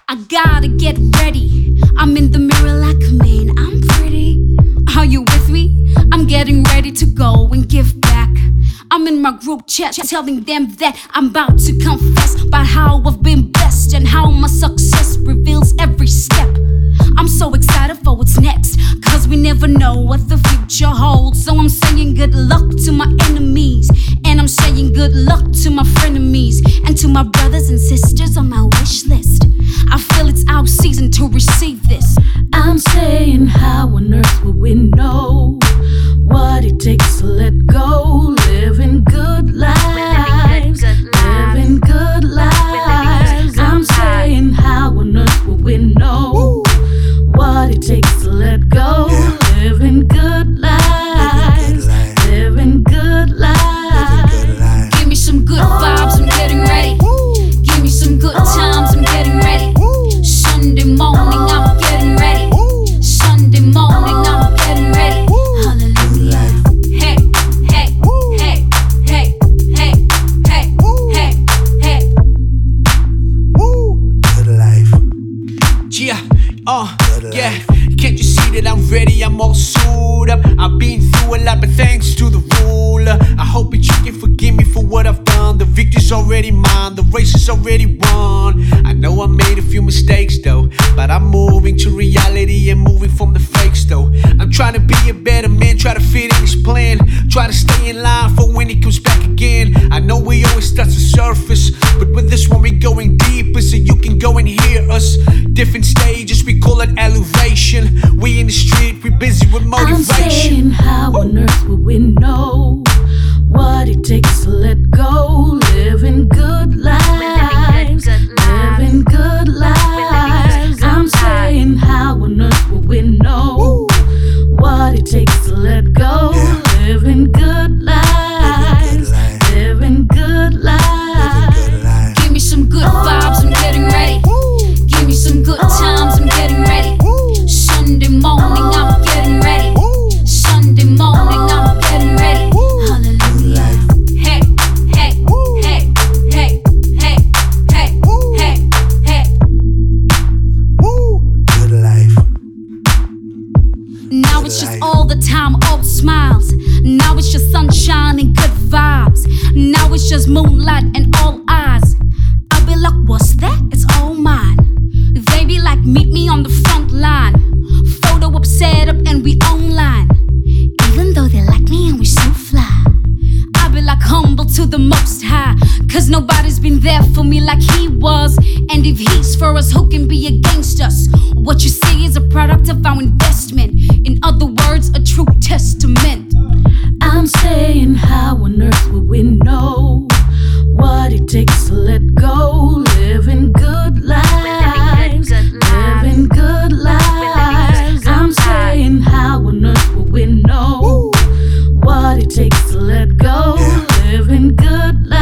I gotta get ready. I'm in the mirror like, man, I'm pretty. Are you with me? I'm getting ready to go and give back. I'm in my group chat telling them that I'm about to confess about how I've been blessed and how my success reveals every step. I'm so excited for what's next, cause we never know what the future holds. So I'm saying good luck to my enemies, and I'm saying good luck to my frenemies, and to my brothers and sisters on my wish list. I feel it's our season to receive this. I'm saying, how on earth will we know what it takes to let go? Living good lives, living good lives. I'm saying, how on earth will we know what it takes to let go? Living good lives, living good lives. Give me some good vibes, I'm getting ready. Give me some good times, I'm getting ready. Sunday morning, I'm getting ready. Sunday morning, I'm getting ready. Hallelujah. Hey, hey, hey, hey, hey, hey, hey, hey. Good life. Yeah, yeah. Can't you see that I'm ready? I'm all suited up. I've been through a lot, but thanks to the ruler. I hope that you can forgive me for what I've done. The victory's already mine, the race is already won. I know I made a few mistakes though, but I'm moving to reality and moving from the fakes though. I'm trying to be a better man, try to fit in his plan, try to stay in line for when he comes back again. I know we always touch the surface, but with this one we're going deeper, so you can go and hear us. Different stages, we call it elevation. We in the street, we busy with motivation. I'm saying, how on earth will we know what it takes to let go? Living good lives, living good lives. I'm saying, how on earth will we know what it takes to let go? Living good lives, living good lives. Give me some good vibes, I'm getting ready. Give me some good times, I'm getting ready. Sunday morning, I'm getting ready. Sunday morning, I'm getting ready. Hallelujah. Hey, hey, hey, hey, hey, hey, hey, hey. Good life. Now it's just all the time, all smiles. Now it's just sunshine and good vibes. Now it's just moonlight and all eyes. I'll be like, what's that? It's all mine. They be like, meet me on the front line. Photo up, set up, and we online. Even though they like me and we so fly, I be like humble to the most high, cause nobody's been there for me like he was. And if he's for us, who can be against us? What you see is a product of our investment. In other words, a true testament. I'm saying, how on earth will we know what it takes to let go? Living good lives, living good lives. I'm saying, how on earth will we know what it takes to let go? Living good lives.